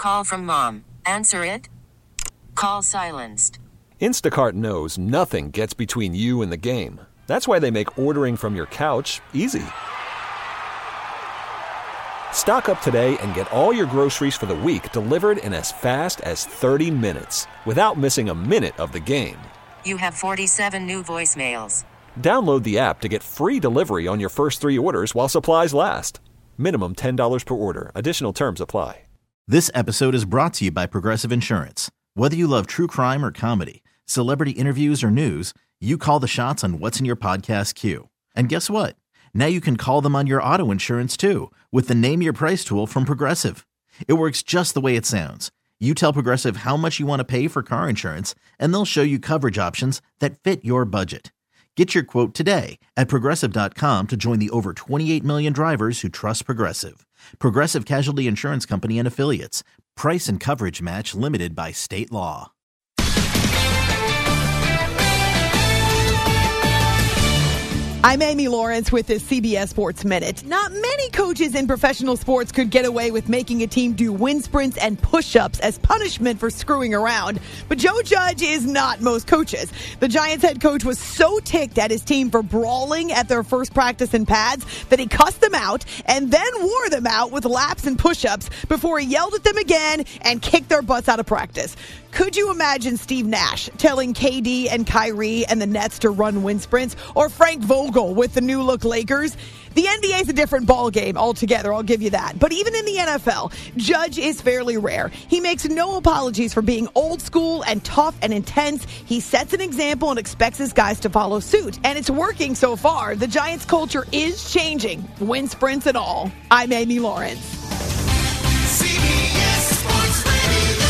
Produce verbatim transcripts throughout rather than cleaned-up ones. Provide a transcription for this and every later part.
Call from mom. Answer it. Call silenced. Instacart knows nothing gets between you and the game. That's why they make ordering from your couch easy. Stock up today and get all your groceries for the week delivered in as fast as thirty minutes without missing a minute of the game. You have forty-seven new voicemails. Download the app to get free delivery on your first three orders while supplies last. Minimum ten dollars per order. Additional terms apply. This episode is brought to you by Progressive Insurance. Whether you love true crime or comedy, celebrity interviews or news, you call the shots on what's in your podcast queue. And guess what? Now you can call them on your auto insurance too with the Name Your Price tool from Progressive. It works just the way it sounds. You tell Progressive how much you want to pay for car insurance, and they'll show you coverage options that fit your budget. Get your quote today at Progressive dot com to join the over twenty-eight million drivers who trust Progressive. Progressive Casualty Insurance Company and Affiliates. Price and coverage match limited by state law. I'm Amy Lawrence with this C B S Sports Minute. Not many coaches in professional sports could get away with making a team do wind sprints and push-ups as punishment for screwing around. But Joe Judge is not most coaches. The Giants head coach was so ticked at his team for brawling at their first practice in pads that he cussed them out and then wore them out with laps and push-ups before he yelled at them again and kicked their butts out of practice. Could you imagine Steve Nash telling K D and Kyrie and the Nets to run wind sprints, or Frank Vogel with the new look Lakers? The N B A is a different ball game altogether, I'll give you that. But even in the N F L, Judge is fairly rare. He makes no apologies for being old school and tough and intense. He sets an example and expects his guys to follow suit. And it's working so far. The Giants culture is changing, wind sprints and all. I'm Amy Lawrence. C B S Sports Radio.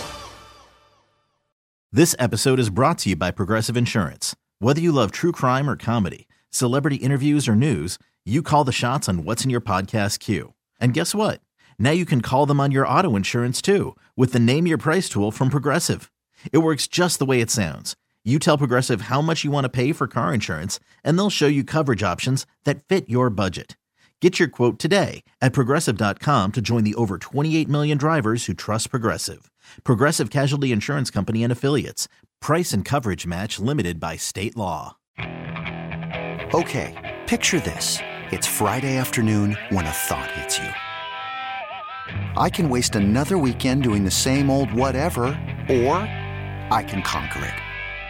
This episode is brought to you by Progressive Insurance. Whether you love true crime or comedy, celebrity interviews or news, you call the shots on what's in your podcast queue. And guess what? Now you can call them on your auto insurance too with the Name Your Price tool from Progressive. It works just the way it sounds. You tell Progressive how much you want to pay for car insurance, and they'll show you coverage options that fit your budget. Get your quote today at Progressive dot com to join the over twenty-eight million drivers who trust Progressive. Progressive Casualty Insurance Company and Affiliates. Price and coverage match limited by state law. Okay, picture this. It's Friday afternoon when a thought hits you. I can waste another weekend doing the same old whatever, or I can conquer it.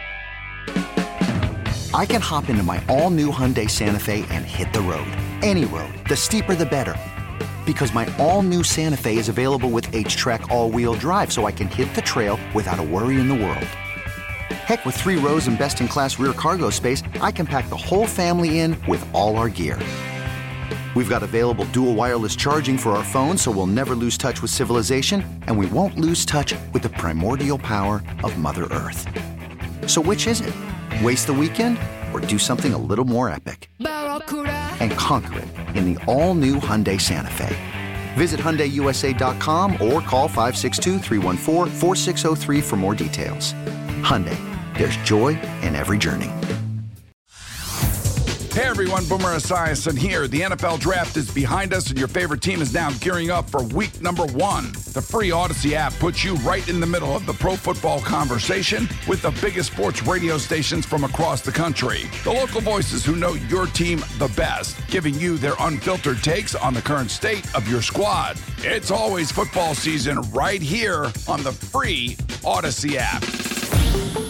I can hop into my all-new Hyundai Santa Fe and hit the road. Any road. The steeper, the better. Because my all-new Santa Fe is available with H-Track all-wheel drive, so I can hit the trail without a worry in the world. Heck, with three rows and best-in-class rear cargo space, I can pack the whole family in with all our gear. We've got available dual wireless charging for our phones, so we'll never lose touch with civilization, and we won't lose touch with the primordial power of Mother Earth. So which is it? Waste the weekend or do something a little more epic? And conquer it in the all-new Hyundai Santa Fe. Visit Hyundai U S A dot com or call five six two, three one four, four six zero three for more details. Hyundai, there's joy in every journey. Hey everyone, Boomer Esiason here. The N F L Draft is behind us and your favorite team is now gearing up for week number one. The free Odyssey app puts you right in the middle of the pro football conversation with the biggest sports radio stations from across the country. The local voices who know your team the best, giving you their unfiltered takes on the current state of your squad. It's always football season right here on the free Odyssey app.